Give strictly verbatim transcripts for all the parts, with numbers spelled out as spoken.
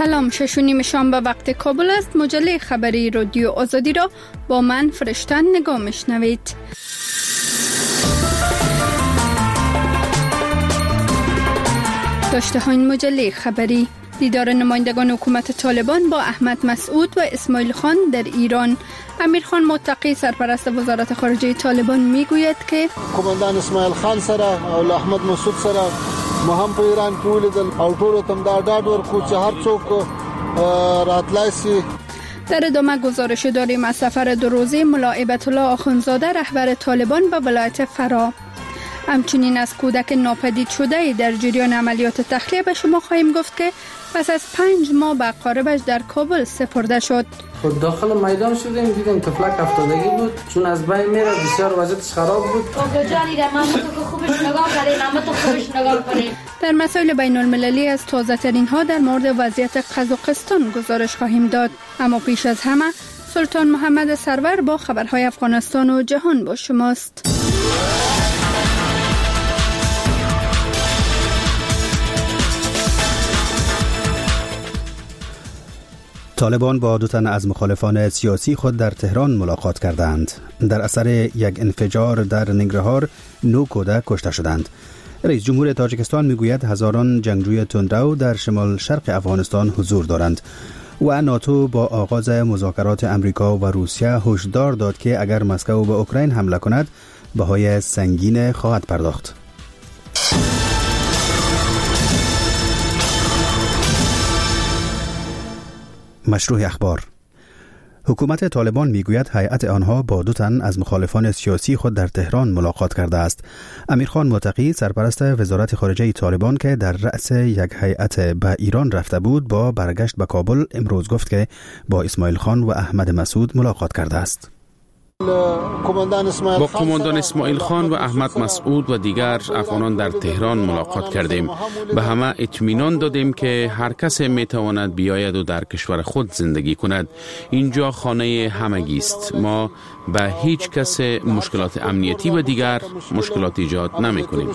سلام، شش و نیم شام به وقت کابل است. مجله خبری رادیو آزادی را با من فرشتن نگاه میشنوید. داشته ها این مجله خبری: دیدار نمایندگان حکومت طالبان با احمد مسعود و اسماعیل خان در ایران. امیر خان متقی سرپرست وزارت خارجه طالبان میگوید که کماندان اسماعیل خان سره او احمد مسعود سره ما هم په ایران کې ولیدل او ټول تم دا ډاډ ورکو چې هر څوک راتلای شي. در ادامه گزارش داریم از سفر دو روزه ملا هیبت الله آخوندزاده رهبر طالبان به ولایت فرا. همچنین از کودک ناپدید شده در جریان عملیات تخلیه به شما خواهیم گفت که پس از پنج ماه به اقاربش در کابل سپرده شد. خود داخل میدان شدیم، دیدیم طفلک افتادگی بود، چون از بین میره، بسیار وضعیتش خراب بود. در مسائل بین المللی از تازه ترین ها در مورد وضعیت قزاقستان گزارش خواهیم داد، اما پیش از همه سلطان محمد سرور با خبرهای افغانستان و جهان با شماست. طالبان با دو تن از مخالفان سیاسی خود در تهران ملاقات کردند. در اثر یک انفجار در ننگرهار نو کودک کشته شدند. رئیس جمهور تاجیکستان میگوید هزاران جنگجوی تندرو در شمال شرق افغانستان حضور دارند و ناتو با آغاز مذاکرات امریکا و روسیه هشدار داد که اگر مسکو به اوکراین حمله کند بهای سنگین خواهد پرداخت. مشروع اخبار: حکومت طالبان میگوید هیئت آنها با دو تن از مخالفان سیاسی خود در تهران ملاقات کرده است. امیر خان متقی سرپرست وزارت خارجه طالبان که در رأس یک هیئت به ایران رفته بود با برگشت به کابل امروز گفت که با اسماعیل خان و احمد مسعود ملاقات کرده است. با کماندان اسماعیل خان و احمد مسعود و دیگر افغانان در تهران ملاقات کردیم. به همه اطمینان دادیم که هر کس میتواند بیاید و در کشور خود زندگی کند. اینجا خانه همگی است. ما به هیچ کس مشکلات امنیتی و دیگر مشکلات ایجاد نمی کنیم.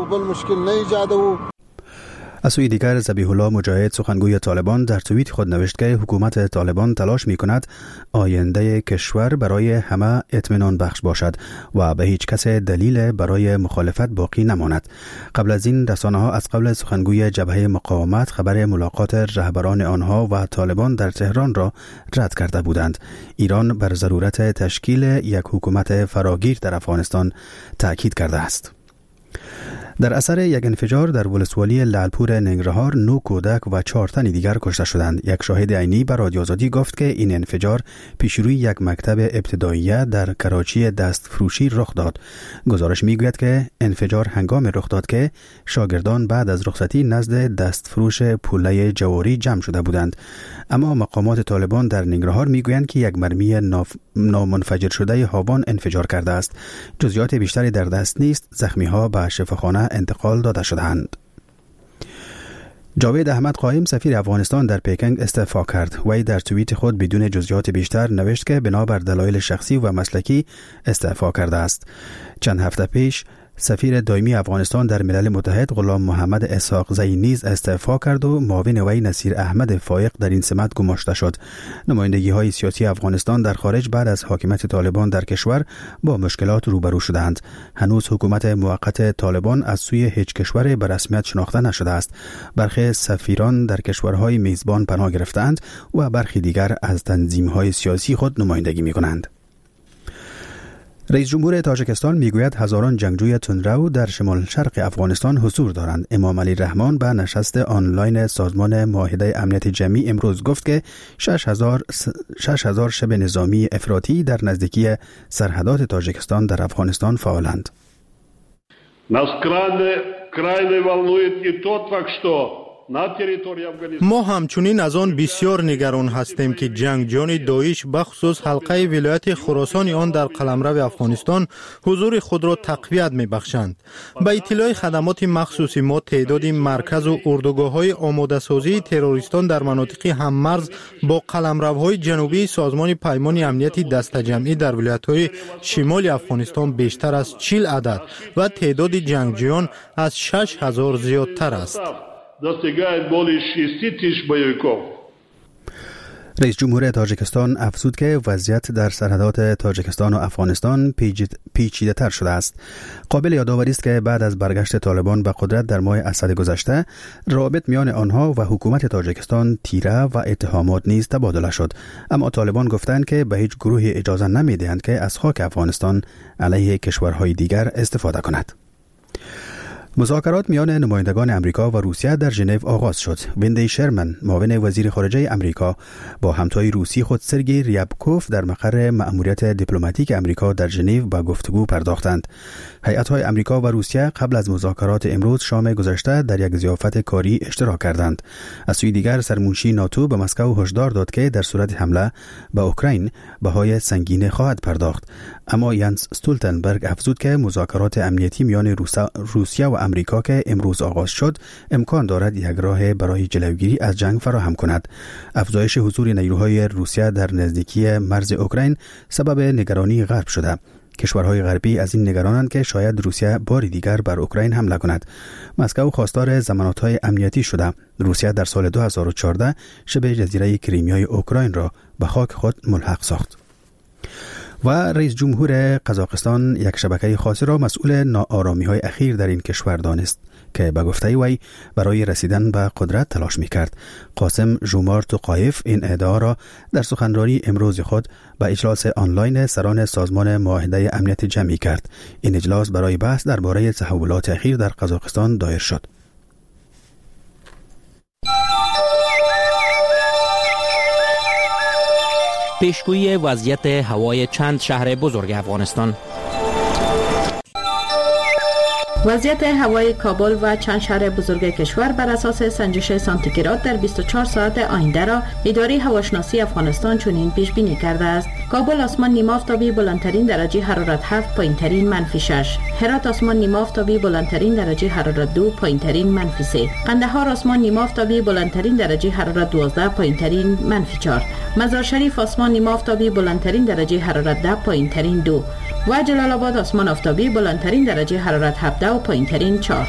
از سوی دیگر ذبیح الله مجاهد سخنگوی طالبان در توییت خود نوشت که حکومت طالبان تلاش می کند آینده کشور برای همه اطمینان بخش باشد و به هیچ کس دلیل برای مخالفت باقی نماند. قبل از این رسانه ها از قبل سخنگوی جبهه مقاومت خبر ملاقات رهبران آنها و طالبان در تهران را رد کرده بودند. ایران بر ضرورت تشکیل یک حکومت فراگیر در افغانستان تاکید کرده است. در اثر یک انفجار در ولسوالی لعلپور ننگرهار نو کودک و چهار تن دیگر کشته شدند. یک شاهد عینی به رادیو آزادی گفت که این انفجار پیشروی یک مکتب ابتداییه در کراچی دستفروشی رخ داد. گزارش میگوید که انفجار هنگام رخ داد که شاگردان بعد از رخصتی نزد دستفروش پوله جواری جمع شده بودند. اما مقامات طالبان در ننگرهار میگویند که یک مرمی نامنفجر شده هاوان انفجار کرده است. جزئیات بیشتری در دست نیست. زخمی‌ها به شفاخانه انتقال داده شدند. جاوید احمد قائم سفیر افغانستان در پکینگ استعفا کرد. وی در توییت خود بدون جزئیات بیشتر نوشت که بنابر دلایل شخصی و مسلکی استعفا کرده است. چند هفته پیش سفیر دائمی افغانستان در ملل متحد غلام محمد اسحاق زی نیز استعفا کرد و معاون وی نصیر احمد فایق در این سمت گماشته شد. نمایندگی های سیاسی افغانستان در خارج بعد از حاکمیت طالبان در کشور با مشکلات روبرو شدند. هنوز حکومت موقت طالبان از سوی هیچ کشور به رسمیت شناخته نشده است. برخی سفیران در کشورهای میزبان پناه گرفتند و برخی دیگر از تنظیم‌های سیاسی خود نمایندگی می‌کنند. رئیس جمهور تاجیکستان میگوید هزاران جنگجوی تندرو در شمال شرق افغانستان حضور دارند. امام علی رحمان به نشست آنلاین سازمان معاهده امنیت جمعی امروز گفت که شش هزار شب نظامی افراطی در نزدیکی سرحدات تاجیکستان در افغانستان فعالند. ما همچنین از آن بسیار نگران هستیم که جنگجویان داعش بخصوص حلقه ولایت خراسان آن در قلمرو افغانستان حضور خود را تقویت می‌بخشند. با اطلاع خدمات مخصوصی ما تعداد مرکز و اردوگاه‌های آماده‌سازی تروریستان در مناطق هممرز با قلمروهای جنوبی سازمان پیمان امنیتی دست جمعی در ولایت‌های شمال افغانستان بیشتر از چهل عدد و تعداد جنگجویان از شش هزار زیادتر است. достигает более шести тысяч боевиков. رئیس جمهور تاجیکستان افزود که وضعیت در سرحدات تاجیکستان و افغانستان پیچیده تر شده است. قابل یادآوری است که بعد از برگشت طالبان به قدرت در ماه اسد گذشته، روابط میان آنها و حکومت تاجیکستان تیره و اتهامات نیز تبادله شد. اما طالبان گفتند که به هیچ گروهی اجازه نمی‌دهند که از خاک افغانستان علیه کشورهای دیگر استفاده کند. مذاکرات میان نمایندگان امریکا و روسیه در ژنو آغاز شد. ویندی شرمن، معاون وزیر خارجه امریکا، با همتای روسی خود سرگئی ریابکوف در مقر مأموریت دیپلماتیک امریکا در ژنو به گفتگو پرداختند. هیئت‌های امریکا و روسیه قبل از مذاکرات امروز شام گذشته در یک ضیافت کاری اشتراک کردند. از سوی دیگر سرمنشی ناتو به مسکو هشدار داد که در صورت حمله به اوکراین بهای سنگین خواهد پرداخت. اما یانس استولتنبرگ افزود که مذاکرات امنیتی میان روسیه و امریکا که امروز آغاز شد امکان دارد یک راه برای جلوگیری از جنگ فراهم کند. افزایش حضور نیروهای روسیه در نزدیکی مرز اوکراین سبب نگرانی غرب شده. کشورهای غربی از این نگرانند که شاید روسیه بار دیگر بر اوکراین حمله کند. مسکو خواستار ضمانت‌های امنیتی شده. روسیه در سال دو هزار و چهارده شبه جزیره کریمیای اوکراین را به خاک خود ملحق ساخت. و رئیس جمهور قزاقستان یک شبکه خاصی را مسئول ناآرامی‌های اخیر در این کشور دانست که به گفته وی برای رسیدن به قدرت تلاش می‌کرد. قاسم ژومار توقایف این ادعا را در سخنرانی امروز خود به اجلاس آنلاین سران سازمان معاهده امنیت جمعی کرد. این اجلاس برای بحث درباره تحولات اخیر در قزاقستان دایر شد. پیشگویی وضعیت هوای چند شهر بزرگ افغانستان. وضعیت هوای کابل و چند شهر بزرگ کشور بر اساس سنجش سانتیگراد در بیست و چهار ساعت آینده را اداره هواشناسی افغانستان چنین پیش بینی کرده است. کابل آسمان نیمه آفتابی بلندترین درجه حرارت هفت، پایینترین منفی شش. هرات آسمان نیمه آفتابی بلندترین درجه حرارت دو، پایینترین منفی سه. قندهار آسمان نیمه آفتابی بلندترین درجه حرارت دوازده، پایینترین منفی چهار. مزار شریف آسمان نیمه آفتابی بلندترین درجه حرارت ده، پایینترین دو. و جلال آباد آسمان آفتابی بلندترین درجه حرارت هفده و پایینترین چهار.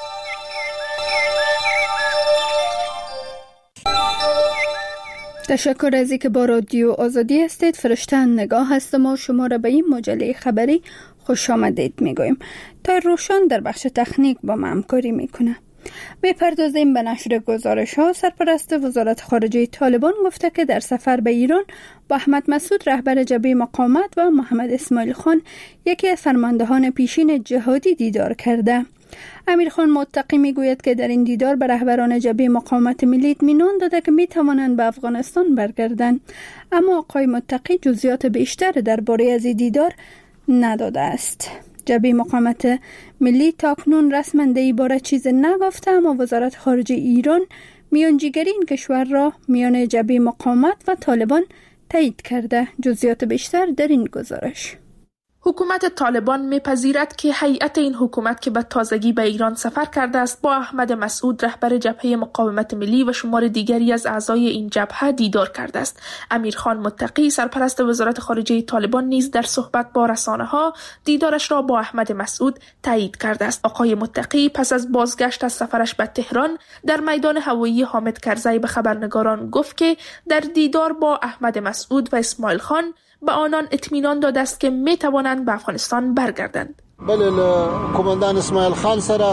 تشکر از اینکه با رادیو آزادی هستید. فرشته نگاه هستم و شما را به این مجله خبری خوش آمدید میگویم. تا روشن در بخش تکنیک با ما همکاری میکنه. میپردازیم به نشر گزارش ها. سرپرست وزارت خارجه طالبان گفته که در سفر به ایران با احمد مسعود رهبر جبهه مقاومت و محمد اسماعیل خان یکی از فرماندهان پیشین جهادی دیدار کرده. امیر خان متقی میگوید که در این دیدار به رهبران جبهه مقاومت ملی اطمینان داده که میتوانند به افغانستان برگردند، اما آقای متقی جزئیات بیشتر درباره از این دیدار نداده است. جبهه مقاومت ملی تاکنون رسما در این باره چیز نگفته، اما وزارت خارجه ایران میانجیگری این کشور را میان جبهه مقاومت و طالبان تایید کرده. جزئیات بیشتر در این گزارش. حکومت طالبان میپذیرد که هیئت این حکومت که به تازگی به ایران سفر کرده است با احمد مسعود رهبر جبهه مقاومت ملی و شمار دیگری از اعضای این جبهه دیدار کرده است. امیر خان متقی سرپرست وزارت خارجه طالبان نیز در صحبت با رسانه‌ها دیدارش را با احمد مسعود تایید کرده است. آقای متقی پس از بازگشت از سفرش به تهران در میدان هوایی حامد کرزی به خبرنگاران گفت که در دیدار با احمد مسعود و اسماعیل خان به آنان اطمینان داده است که می توانند به افغانستان برگردند. بله کماندان اسماعیل خان سره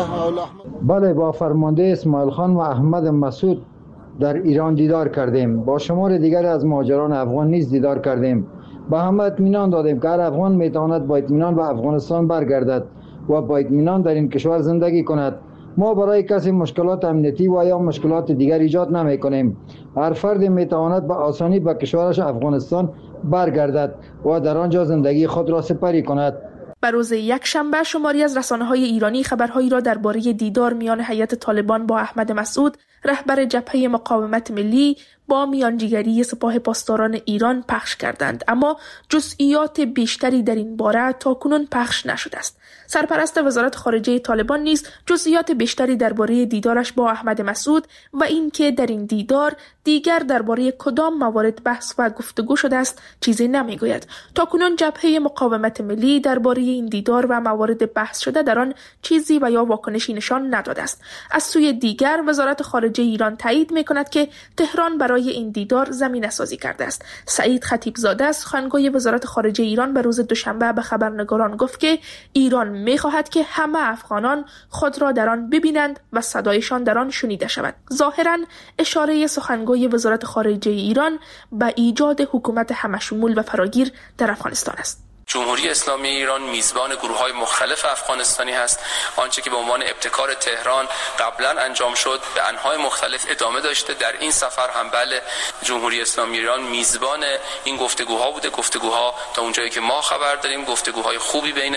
بله با فرمانده اسماعیل خان و احمد مسعود در ایران دیدار کردیم. با شمار دیگر از مهاجران افغان نیز دیدار کردیم. به همه اطمینان دادیم که هر افغان می تواند با اطمینان به افغانستان برگردد و با اطمینان در این کشور زندگی کند. ما برای کسی مشکلات امنیتی و یا مشکلات دیگر ایجاد نمی کنیم. هر فرد می تواند به آسانی به کشورش افغانستان برگردد و در آنجا زندگی خود را سپری کند. بر روز یک شنبه شماری از رسانه‌های ایرانی خبرهایی را درباره دیدار میان هیئت طالبان با احمد مسعود رهبر جبهه مقاومت ملی با میانجیگری سپاه پاسداران ایران پخش کردند، اما جزئیات بیشتری در این باره تاکنون پخش نشده است. سرپرست وزارت خارجه طالبان نیز جزئیات بیشتری درباره دیدارش با احمد مسعود و اینکه در این دیدار دیگر درباره کدام موارد بحث و گفتگو شده است چیزی نمیگوید. تاکنون جبهه مقاومت ملی درباره این دیدار و موارد بحث شده در آن چیزی و یا واکنشی نشان نداده است. از سوی دیگر وزارت خارجه ایران تایید می‌کند که تهران برای این دیدار زمینه سازی کرده است. سعید خطیبزاده سخنگوی وزارت خارجه ایران به روز دوشنبه به خبرنگاران گفت که ایران می‌خواهد که همه افغانان خود را در آن ببینند و صدایشان در آن شنیده شود. ظاهراً اشاره سخنگوی وزارت خارجه ایران به ایجاد حکومت همشمول و فراگیر در افغانستان است. جمهوری اسلامی ایران میزبان گروه‌های مختلف افغانستانی است. آنچه که به عنوان ابتکار تهران قبلا انجام شد به انواع مختلف ادامه داشته. در این سفر هم بله جمهوری اسلامی ایران میزبان این گفتگوها بوده. گفتگوها تا اونجایی که ما خبر داریم گفتگوهای خوبی بین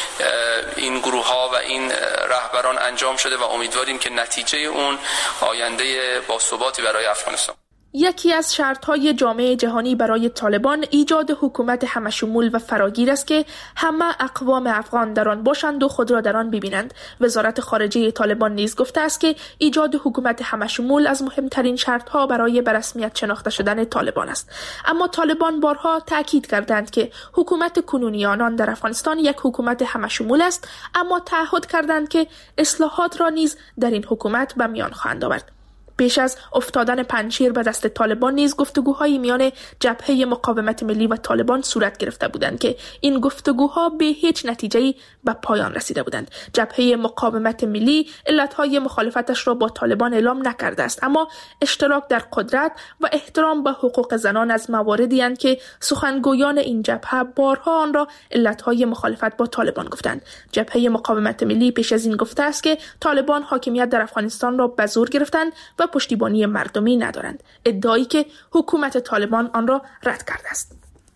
این گروه‌ها و این رهبران انجام شده و امیدواریم که نتیجه اون آینده باثباتی برای افغانستان. یکی از شرط‌های جامعه جهانی برای طالبان ایجاد حکومت همشمول و فراگیر است که همه اقوام افغان در آن باشند و خود را در آن ببینند. وزارت خارجه طالبان نیز گفته است که ایجاد حکومت همشمول از مهمترین شرط‌ها برای به رسمیت شناخته شدن طالبان است. اما طالبان بارها تاکید کردند که حکومت کنونی آنان در افغانستان یک حکومت همشمول است، اما تعهد کردند که اصلاحات را نیز در این حکومت به میان خواهند آورد. پیش از افتادن پنجشیر به دست طالبان نیز گفتگوهای میان جبهه مقاومت ملی و طالبان صورت گرفته بودند که این گفتگوها به هیچ نتیجه‌ای به پایان رسیده بودند. جبهه مقاومت ملی علتهای مخالفتش را با طالبان اعلام نکرده است، اما اشتراک در قدرت و احترام به حقوق زنان از مواردی اند که سخنگویان این جبهه بارها آن را علتهای مخالفت با طالبان گفتند. جبهه مقاومت ملی پیش از این گفته است که طالبان حاکمیت در افغانستان را به زور گرفتند و پشتیبانی مردمی ندارند، ادعایی که حکومت طالبان آن را رد کرده است.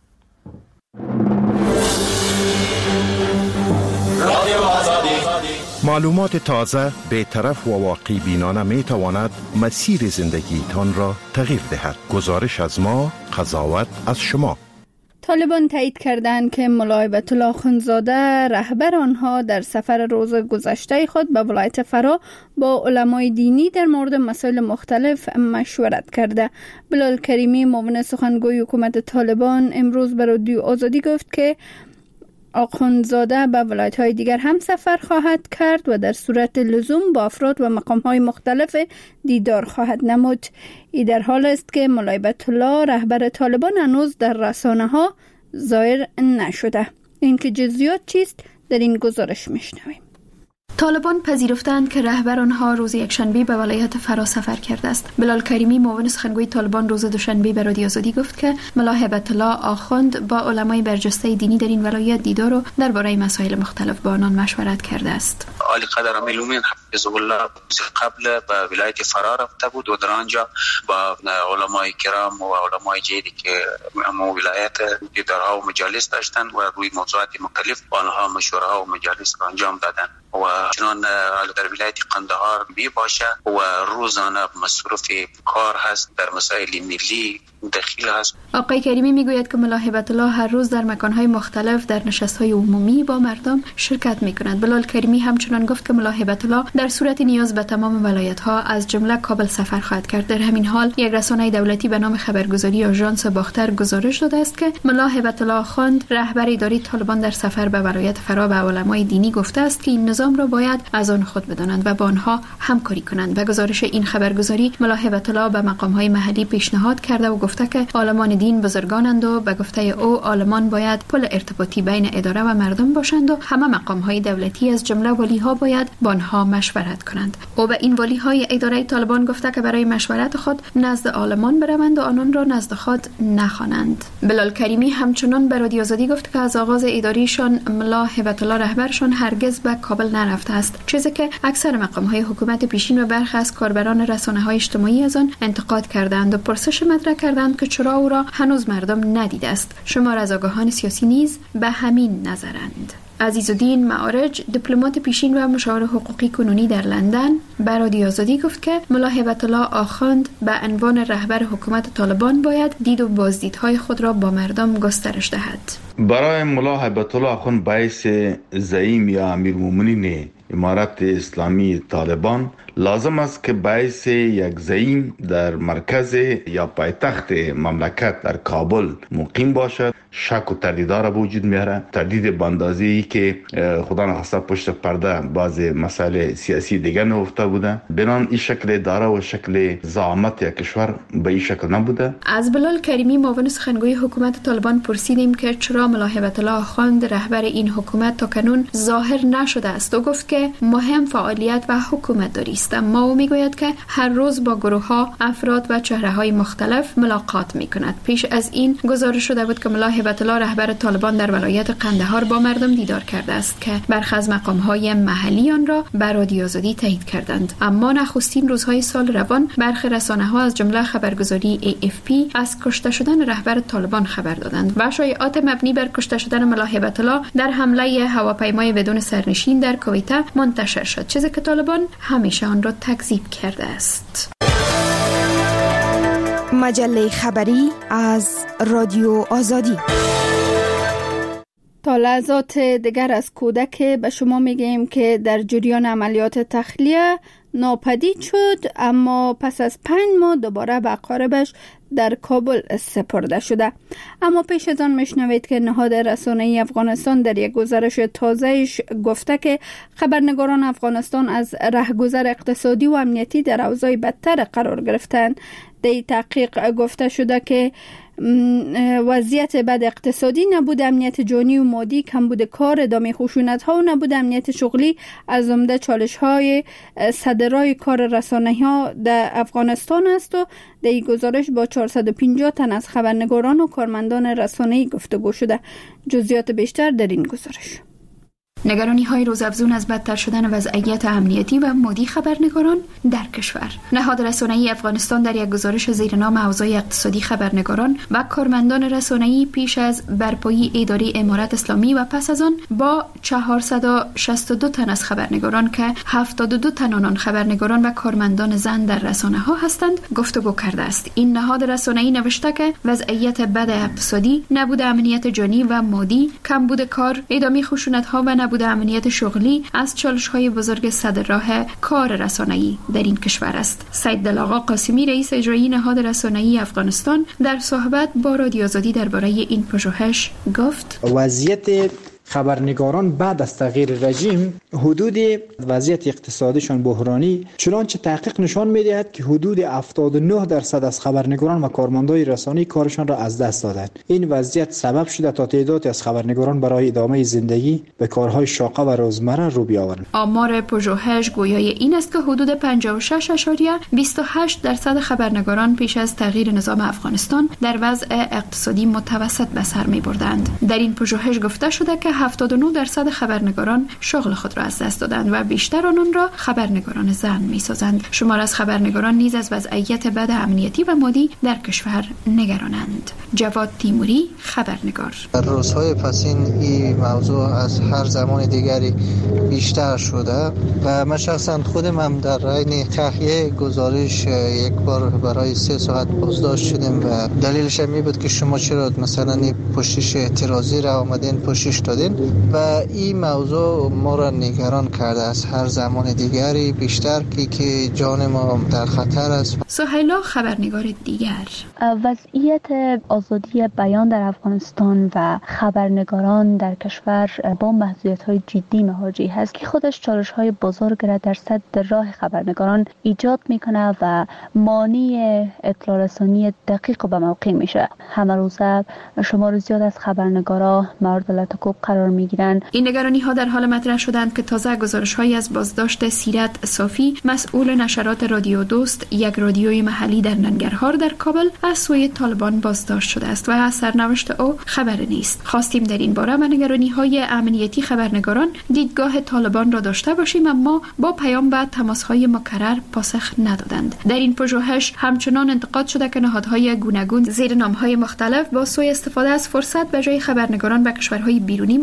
معلومات تازه، بی‌طرف و واقع بینانه می تواند مسیر زندگیتان را تغییر دهد. گزارش از ما، قضاوت از شما. طالبان تایید کردند که ملا هیبت الله اخوندزاده رهبر آنها در سفر روز گذشته خود به ولایت فرا با علمای دینی در مورد مسائل مختلف مشورت کرده. بلال کریمی معاون سخنگوی حکومت طالبان امروز به رادیو آزادی گفت که اخوندزاده به ولایت‌های دیگر هم سفر خواهد کرد و در صورت لزوم با افراد و مقام‌های مختلف دیدار خواهد نمود. این در حال است که ملا هیبت الله رهبر طالبان هنوز در رسانه‌ها ظاهر نشده. اینکه جزئیات چیست در این گزارش میشنویم. طالبان پذیرفتند که رهبر آنها روز یکشنبه به ولایت فرا سفر کرده است. بلال کریمی معاون سخنگوی طالبان روز دوشنبه به رادیو آزادی گفت که ملا هیبت الله آخوند با علمای برجسته دینی در این ولایت دیدار و درباره مسائل مختلف با آنان مشورت کرده است. عالی قدر امیلومین حفظ الله قبل به ولایت فرا رفته بود و در آنجا با علمای کرام و علمای جدی که امو ولایت دیدارها و مجالس داشتند و روی موضوعات مختلف با آنها مشوره ها و مجالس انجام دادند و چنان در ولایت قندهار می باشه و روزانه مصروف کار هست در مسائل ملی داخلی هست. آقای کریمی میگوید که ملا هیبت الله هر روز در مکانهای مختلف در نشستهای عمومی با مردم شرکت میکند. بلال کریمی همچنان گفت که ملا هیبت الله در صورت نیاز به تمام ولایت‌ها از جمله کابل سفر خواهد کرد. در همین حال یک رسانه دولتی به نام خبرگزاری آژانس باختر گزارش داده است که ملا هیبت الله خواند رهبر اداری طالبان در سفر به ولایت فرا به علمای دینی گفته است که این نظام را باید از آن خود بدانند و با آنها همکاری کنند. و گزارش این خبرگزاری ملا هیبت الله به مقام‌های محلی پیشنهاد کرده و گفته که عالمان دین بزرگانند و به گفته او عالمان باید پل ارتباطی بین اداره و مردم باشند و همه مقام‌های دولتی از جمله ولی‌ها باید با آنها مشورت کنند. او به این ولی‌های اداره طالبان گفته که برای مشورت خود نزد عالمان بروند و آنان را نزد خود نخوانند. بلال کریمی همچنان به رادیو آزادی گفت که از آغاز اداریشان ملا هیبت الله رهبرشان هرگز به کابل نرفته است، چیزی که اکثر مقام‌های حکومت پیشین و برخی از کاربران رسانه‌های اجتماعی از آن انتقاد کردند و پرسش مطرح کردند که چرا او را هنوز مردم ندیده است. شمار از آگاهان سیاسی نیز به همین نظرند. عزیزالدین معارج دیپلمات پیشین و مشاور حقوقی کنونی در لندن به رادیو آزادی گفت که ملا هیبت الله آخوند به عنوان رهبر حکومت طالبان باید دید و بازدیدهای خود را با مردم گسترش دهد. برای ملا هیبت الله آخوند باعث زعیم یا امیرالمومنین امارت اسلامی طالبان لازم است که باعث یک زعیم در مرکز یا پایتخت مملکت در کابل مقیم باشد. شک و تردیدها را به وجود میاره، تردید باندازی که خدا نخواسته پشت پرده بعض مسائل سیاسی دیگر نهفته بوده. بنان این شکل اداره و شکل زعامت یک کشور به این شکل نبوده. از بلال کریمی معاون سخنگوی حکومت طالبان پرسیدیم که چرا ملا هیبت الله آخوند رهبر این حکومت تا کنون ظاهر نشده است و گفت که مهم فعالیت و حکومت داری است، اما او میگوید که هر روز با گروه ها، افراد و چهره های مختلف ملاقات می کند. پیش از این گزارش شده بود که ملا هیبت الله رهبر طالبان در ولایت قندهار با مردم دیدار کرده است که برخی از مقام های محلی آن را بر رادیو آزادی تایید کردند. اما نخستین روزهای سال روان برخی رسانه ها از جمله خبرگزاری ای اف پی از کشته شدن رهبر طالبان خبر دادند و شایعات مبنی بر کشته شدن ملا هیبت الله در حمله هواپیمای بدون سرنشین در کویته منتشر شد، چیزی که طالبان همیشه آن را تکذیب کرده است. مجله خبری از رادیو آزادی. تا لحظات دیگر از کودک به شما میگیم که در جریان عملیات تخلیه ناپدید شد، اما پس از پنج ماه دوباره به اقاربش در کابل سپرده شده. اما پیش از آن میشنوید که نهاد رسانه‌ای افغانستان در یک گزارش تازه‌اش گفته که خبرنگاران افغانستان از رهگذر اقتصادی و امنیتی در اوضاع بدتر قرار گرفتند. در این تحقیق گفته شده که وضعیت بد اقتصادی، نبود امنیت جانی و مادی، کمبود کار، ادامه خشونت ها و نبود امنیت شغلی از عمده چالش های صدرای کار رسانه‌ای ها در افغانستان است و در این گزارش با چهارصد و پنجاه تن از خبرنگاران و کارمندان رسانه‌ای گفتگو شده. جزئیات بیشتر در این گزارش. نگرانی های روزافزون از بدتر شدن وضعیت امنیتی و مادی خبرنگاران در کشور. نهاد رسانه‌ای افغانستان در یک گزارش زیر نام اوضاع اقتصادی خبرنگاران و کارمندان رسانه‌ای پیش از برپایی اداره امارت اسلامی و پس از آن با چهارصد و شصت و دو تن از خبرنگاران که هفتاد و دو تن آنان خبرنگاران و کارمندان زن در رسانه‌ها هستند گفتگو کرده است. این نهاد رسانه‌ای نوشته که وضعیت بد اقتصادی، نبود امنیت جانی و مادی، کمبود کار، ادامه خشونت‌ها و نبود امنیت شغلی از چالش‌های بزرگ صدرراه کار رسانه‌ای در این کشور است. سید دلاغا قاسمی رئیس اجرایی نهاد رسانه‌ای افغانستان در صحبت با رادیو آزادی درباره این پژوهش گفت: وضعیت خبرنگاران بعد از تغییر رژیم، حدود وضعیت اقتصادیشان بحرانی، چنانچه تحقیق نشان می‌دهد که حدود هفتاد و نه درصد از خبرنگاران و کارمندان رسانه‌ای کارشان را از دست دادند. این وضعیت سبب شده تا تعدادی از خبرنگاران برای ادامه زندگی به کارهای شاقه و روزمره رو بیاورند. آمار پژوهش گویای این است که حدود پنجاه و شش ممیز بیست و هشت درصد خبرنگاران پیش از تغییر نظام افغانستان در وضع اقتصادی متوسط به سر می‌بردند. در این پژوهش گفته شده که هفتاد و نه درصد خبرنگاران شغل خود را از دست دادند و بیشتر آنان را خبرنگاران زن می‌سازند. شمار از خبرنگاران نیز از وضعیت بد امنیتی و مادی در کشور نگرانند. جواد تیموری، خبرنگار. در روزهای پسین این موضوع از هر زمان دیگری بیشتر شده و من شخصا خودم هم در حین تهیه گزارش یک بار برای سه ساعت بازداشت شدیم و دلیلش می بود که شما چرا مثلا پوشش اعتراضی را آمدین پوشش دادین و این موضوع ما را نگران کرده از هر زمان دیگری بیشتر که که جان ما در خطر است. سهیلا، خبرنگار دیگر. وضعیت آزادی بیان در افغانستان و خبرنگاران در کشور با محدودیت‌های جدی مواجه هست که خودش چالش‌های بزرگ را در صد راه خبرنگاران ایجاد می‌کنه و مانع اطلاع رسانی دقیق و به موقع میشه. همه روزه شمار زیاد از خبرنگارا مورد لطکوب قرار میگیرند. این نگرانی‌ها در حال مطرح شدند که تازه گزارش‌هایی از بازداشت سیرت صافی، مسئول نشرات رادیو دوست، یک رادیوی محلی در ننگرهار در کابل، از سوی طالبان بازداشت شده است و از سرنوشت او خبری نیست. خواستیم در این باره و نگرانی‌های امنیتی خبرنگاران دیدگاه طالبان را داشته باشیم، اما با پیام به تماس‌های مکرر پاسخ ندادند. در این پژوهش همچنان انتقاد شده که نهادهای گوناگون زیر نام‌های مختلف با سوی استفاده از فرصت به جای خبرنگاران به کشورهای بیرونی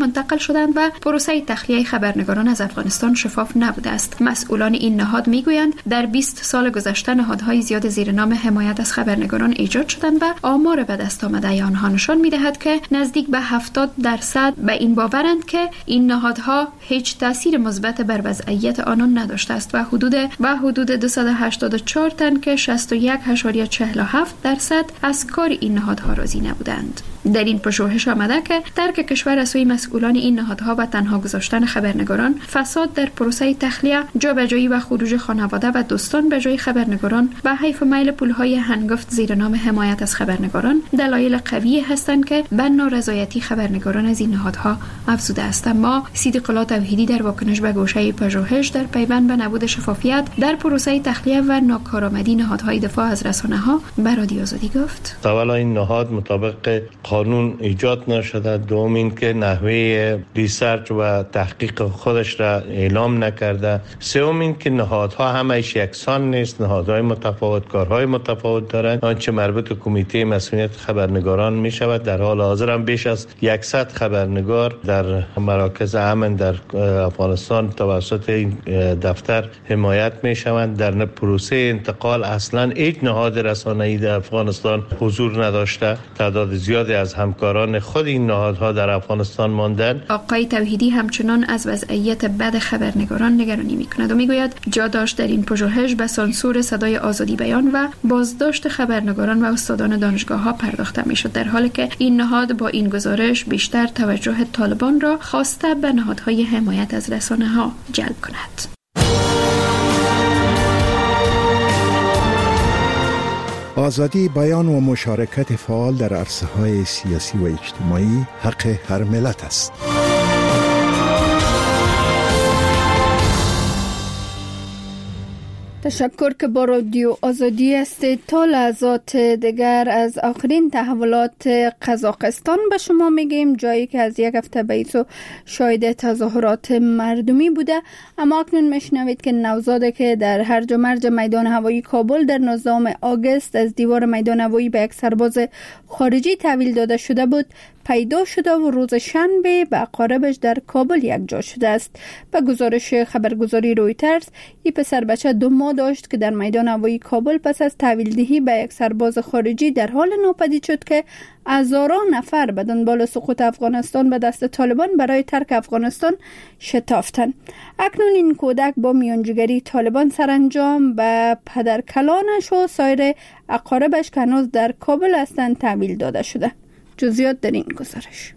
منتقل شدند و پروسه تخلیه خبرنگاران از افغانستان شفاف نبوده است. مسئولان این نهاد میگویند در بیست سال گذشته نهادهای زیاد زیر نام حمایت از خبرنگاران ایجاد شدند و آمار به دست آمده آنها نشان می‌دهد که نزدیک به هفتاد درصد به این باورند که این نهادها هیچ تأثیر مثبت بر وضعیت آنان نداشته است و حدود و حدود دویست و هشتاد و چهار تن که شصت و یک و چهل و هفت درصد از کار این نهادها راضی نبودند. در این پژوهش آمده که ترک کشور از سوی مسئولان این نهادها و تنها گذاشتن خبرنگاران، فساد در پروسه تخلیه، جابجایی و خروج خانواده و دوستان به جای خبرنگاران و حیف میل پولهای هنگفت زیر نام حمایت از خبرنگاران دلایل قوی هستند که به نارضایتی خبرنگاران از این نهادها افزوده است. اما صدیق الله توحیدی در واکنش به گوشه پژوهش در پیوند به نبود شفافیت در پروسه تخلیه و ناکارآمدی نهادهای دفاع از رسانه‌ها به رادیو آزادی گفت: اولا این نهاد مطابق قانون ایجاد نشده، دوم این که نحوه ریسرچ و تحقیق خودش را اعلام نکرده، سوم این که نهادها همش یکسان نیست، نهادهای متفاوت کارهای متفاوت دارند. آنچه مربوط به کمیته مسئولیت خبرنگاران می شود، در حال حاضر هم بیش از صد خبرنگار در مراکز امن در افغانستان توسط این دفتر حمایت می شوند. در پروسه انتقال اصلا هیچ نهاد رسانه‌ای در افغانستان حضور نداشته. تعداد زیادی از همکاران خود این نهادها در افغانستان ماندن. آقای توحیدی همچنان از وضعیت بد خبرنگاران نگرانی می‌کند و میگوید جا داشت در این پژوهش به سانسور صدای آزادی بیان و بازداشت خبرنگاران و استادان دانشگاه‌ها پرداخته می‌شد، در حالی که این نهاد با این گزارش بیشتر توجه طالبان را خواسته به نهادهای حمایت از رسانه‌ها جلب کند. آزادی بیان و مشارکت فعال در عرصه‌های سیاسی و اجتماعی حق هر ملت است. تشکر که با رادیو آزادی هستید. تا لحظات دیگر از آخرین تحولات قزاقستان به شما میگیم، جایی که از یک هفته بیش شاهد تظاهرات مردمی بوده. اما اکنون میشنوید که نوزاده که در هرج و مرج میدان هوایی کابل در نوزدهم آگوست از دیوار میدان هوایی به یک سرباز خارجی تحویل داده شده بود پیدا شده و روز شنبه به اقاربش در کابل یک جا شده است. به گزارش خبرگزاری رویترز، این پسر بچه دو ماه داشت که در میدان هوایی کابل پس از تحویل دهی به یک سرباز خارجی در حال ناپدید شد که هزاران نفر به دنبال سقوط افغانستان به دست طالبان برای ترک افغانستان شتافتند. اکنون این کودک با میانجیگری طالبان سرانجام به پدرکلانش و سایر اقاربش که هنوز در کابل هستند تحویل داده شده. جزئیات در این گزارش.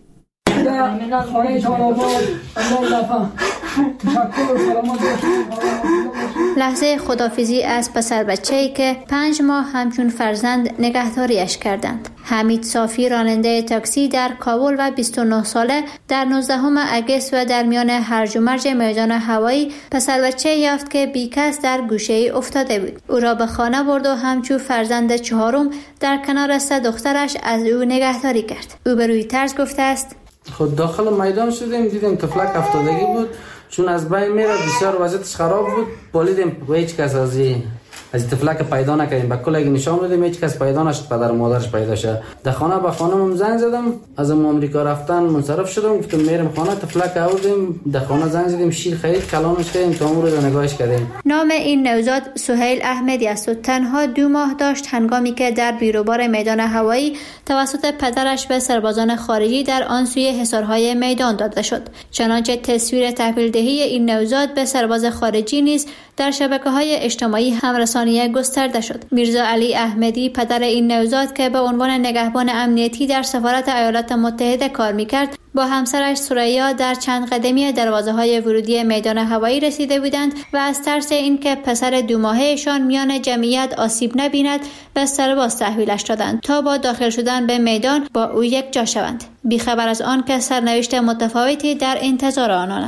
لحظه خدافیزی از پسر بچه‌ای که پنج ماه همچون فرزند نگهداریش کردند. حمید صافی راننده تاکسی در کابل و بیست و نه ساله در نوزدهم آگوست و در میان هرج و مرج میدان هوایی پسر بچه یافت که بیکس در گوشه افتاده بود. او را به خانه برد و همچون فرزند چهارم در کنار سه دخترش از او نگهداری کرد. او به رویترز گفته است: خود داخل میدان شدیم، دیدیم تفلک افتادگی بود، چون از بین میره بسیار وضعیتش خراب بود. بالیدیم و هیچ کس از این از تفلک پیدا نکردیم. با کلی نشان دادیم هیچ کس پیدا نشد، پدر و مادرش پیدا شد. در خانه به خانمم زنگ زدم، از آمریکا رفتن منصرف شدم، گفتم میرم خانه. تفلک آوردیم در خانه، زنگ زدیم، شیر خرید، کلانش کردیم، تا امروز نگاهش کردیم. نام این نوزاد سهیل احمدی است و تنها دو ماه داشت هنگامی که در بیروبار میدان هوایی توسط پدرش به سربازان خارجی در آن سوی حصارهای میدان داده شد. چنانچه تصویر تحویل دهی این نوزاد به سرباز خارجی نیز در شبکه‌های اجتماعی همرسانی گسترده شد. میرزا علی احمدی پدر این نوزاد که به عنوان نگهبان امنیتی در سفارت ایالات متحده کار می‌کرد، با همسرش ثریا در چند قدمی دروازه‌های ورودی میدان هوایی رسیده بودند و از ترس اینکه پسر دو ماهه‌شان میان جمعیت آسیب نبیند به سرباز تحویلش دادند تا با داخل شدن به میدان با او یک جا شوند، بیخبر از آن که سرنوشت متفاوتی در انتظار آنان است.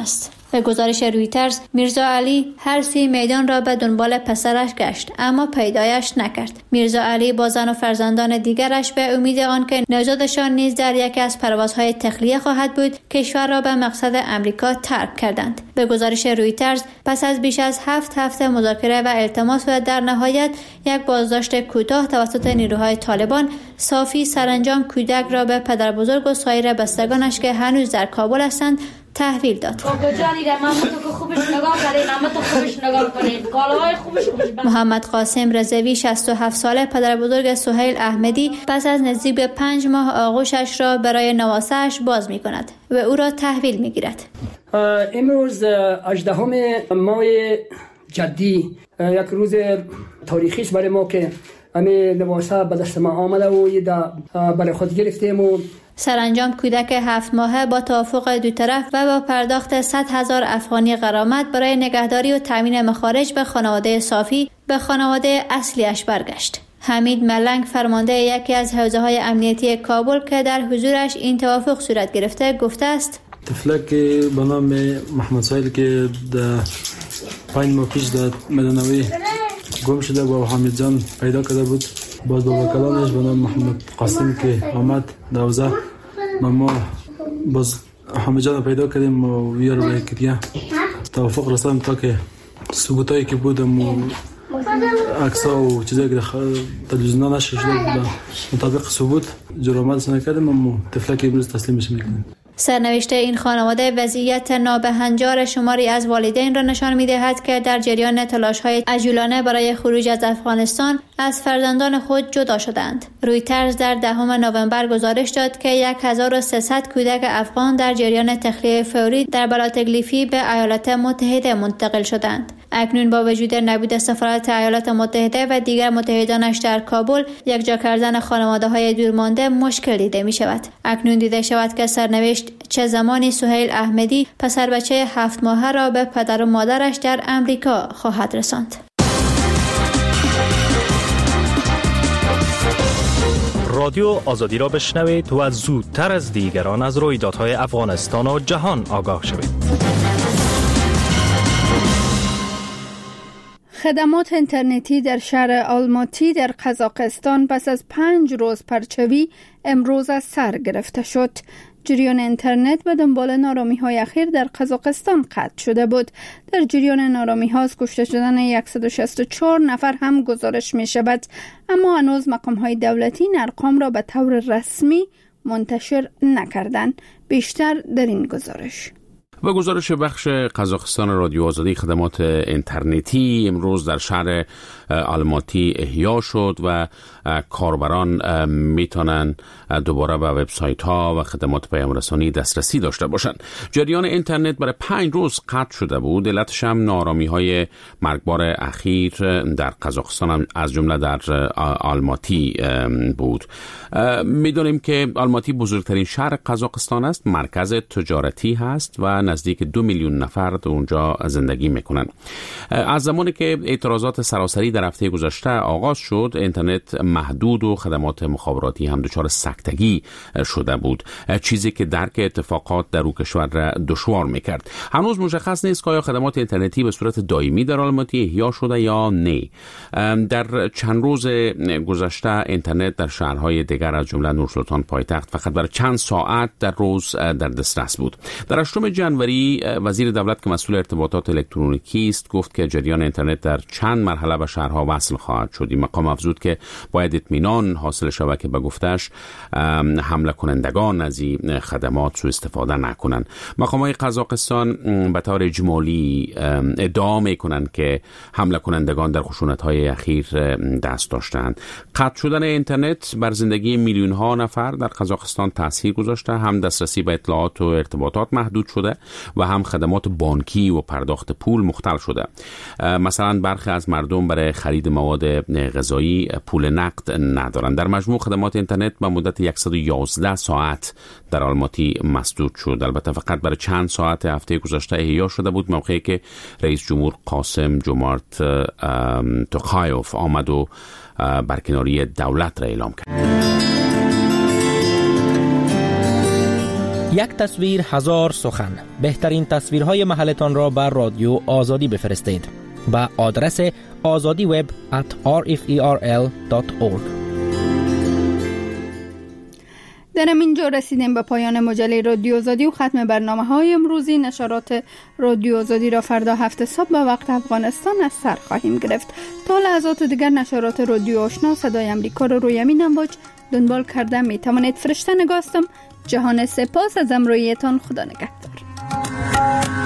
به گزارش رویترز، میرزا علی هر سوی میدان را به دنبال پسرش گشت اما پیدایش نکرد. میرزا علی با زن و فرزندان دیگرش به امید آنکه نوزادشان نیز در یکی از پروازهای تخلیه خواهد بود، کشور را به مقصد امریکا ترک کردند. به گزارش رویترز، پس از بیش از هفت هفته مذاکره و التماس و در نهایت یک بازداشت کوتاه توسط نیروهای طالبان، صافی سرانجام کودک را به پدر بزرگ و سایر بستگانش که هنوز در کابل هستند تحویل داد. محمد قاسم رضوی شصت و هفت ساله پدر بزرگ سهیل احمدی پس از نزدیک به پنج ماه آغوشش را برای نواسه‌اش باز می کند و او را تحویل می گیرد. امروز هجدهم ماه جدی، یک روز تاریخی است برای ما که همین نواسه به دست ما آمده و یه برای خود گرفتیم. و سرانجام کودک هفت ماهه با توافق دو طرف و با پرداخت صد هزار افغانی غرامت برای نگهداری و تامین مخارج به خانواده صافی به خانواده اصلیش برگشت. حمید ملنگ فرمانده یکی از حوزه‌های امنیتی کابل که در حضورش این توافق صورت گرفته گفته است: طفلک به نام محمد سایل که در پنج ماه پیش در مدنوی گم شده و حمید جان پیدا کرده بود، باز بابا کلانش به نام محمد قاسم که آمد دوزه و ما باز حمید جان پیدا کردیم و وی رو به کریه توافق رساندیم تا که ثبوتایی که بودم و عکس‌ها و چیزایی که تلویزیون نشر شده بود مطابق ثبوت جرمش نکردیم اما طفلک امروز تسلیمش میکنیم. سرنوشت این خانواده وضعیت نابهنجار شماری از والدین را نشان می‌دهد که در جریان تلاش‌های عجولانه برای خروج از افغانستان از فرزندان خود جدا شدند. رویترز در دهم نوامبر گزارش داد که هزار و سیصد کودک افغان در جریان تخلیه فوری در بلاتکلیفی به ایالات متحده منتقل شدند. اکنون با وجود نبود سفارت ایالات متحده و دیگر متحدانش در کابل، یکجا کردن خانواده‌های دورمانده مشکل دیده می‌شود. اکنون دیده شود که سرنوشت چه زمانی سهیل احمدی پسر بچه هفت ماهه را به پدر و مادرش در امریکا خواهد رساند. رادیو آزادی را بشنوید و زودتر از دیگران از رویدادهای افغانستان و جهان آگاه شوید. خدمات اینترنتی در شهر آلماتی در قزاقستان پس از پنج روز پرچوی امروز از سر گرفته شد. جریان اینترنت به دنبال نارامی‌های اخیر در قزاقستان قطع شده بود. در جریان نارامی‌ها از کشته شدن صد و شصت و چهار نفر هم گزارش می شود، اما هنوز مقام‌های دولتی این ارقام را به طور رسمی منتشر نکردند. بیشتر در این گزارش. و گزارش بخش قزاقستان رادیو آزادی، خدمات اینترنتی امروز در شهر آلماتی احیا شد و کاربران میتونن دوباره به وبسایت ها و خدمات پیام رسانی دسترسی داشته باشند. جریان اینترنت برای پنج روز قطع شده بود. علتش هم نارامی های مرگبار اخیر در قزاقستان از جمله در آلماتی بود. میدونیم که آلماتی بزرگترین شهر قزاقستان است، مرکز تجارتی هست و نزدیک دو میلیون نفر در اونجا زندگی میکنن. از زمانی که اعتراضات سراسری در هفته گذشته آغاز شد، اینترنت محدود و خدمات مخابراتی هم دچار سکتگی شده بود، چیزی که درک اتفاقات در او کشور را دشوار میکرد. هنوز مشخص نیست که آیا خدمات اینترنتی به صورت دائمی در آلماتی احیا شده یا نه. در چند روز گذشته اینترنت در شهرهای دیگر از جمله نورسلطان پایتخت فقط برای چند ساعت در روز در دسترس بود. در هشتم جنوری وزیر دولت که مسئول ارتباطات الکترونیکی است گفت که جریان اینترنت در چند مرحله به شهرها وصل خواهد شد. این مقام افزود که باید اطمینان حاصل شود که به گفتش حمله کنندگان از این خدمات سوء استفاده نکنند. مقامات قزاقستان به طور اجمالی ادعا میکنند که حمله کنندگان در خشونت‌های اخیر دست داشتند. قطع شدن اینترنت بر زندگی میلیون ها نفر در قزاقستان تاثیر گذاشته، هم دسترسی به اطلاعات و ارتباطات محدود شده و هم خدمات بانکی و پرداخت پول مختل شده. مثلا برخی از مردم برای خرید مواد غذایی پول نقد ندارند. در مجموع خدمات اینترنت به مدت صد و یازده ساعت در آلماتی مسدود شد. البته فقط برای چند ساعت هفته گذشته احیا شده بود، موقعی که رئیس جمهور قاسم جمارت توخایوف آمد و برکناری دولت را اعلام کرد. یک تصویر هزار سخن. بهترین تصویرهای محلتان را بر رادیو آزادی بفرستید به آدرس آزادی وب ات آر اف ای آر ال دات اورگ. در اینجا رسیدیم به پایان مجله رادیو آزادی و ختم برنامه های امروزی. نشرات رادیو آزادی را فردا هفت صبح به وقت افغانستان از سر خواهیم گرفت. تا لحظات دیگر نشرات رادیو آشنا صدای امریکا را روی همین امواج دنبال کرده می توانید. فرشته نگاستم. جهان سپاس از امرویتان. خدا نگهدار.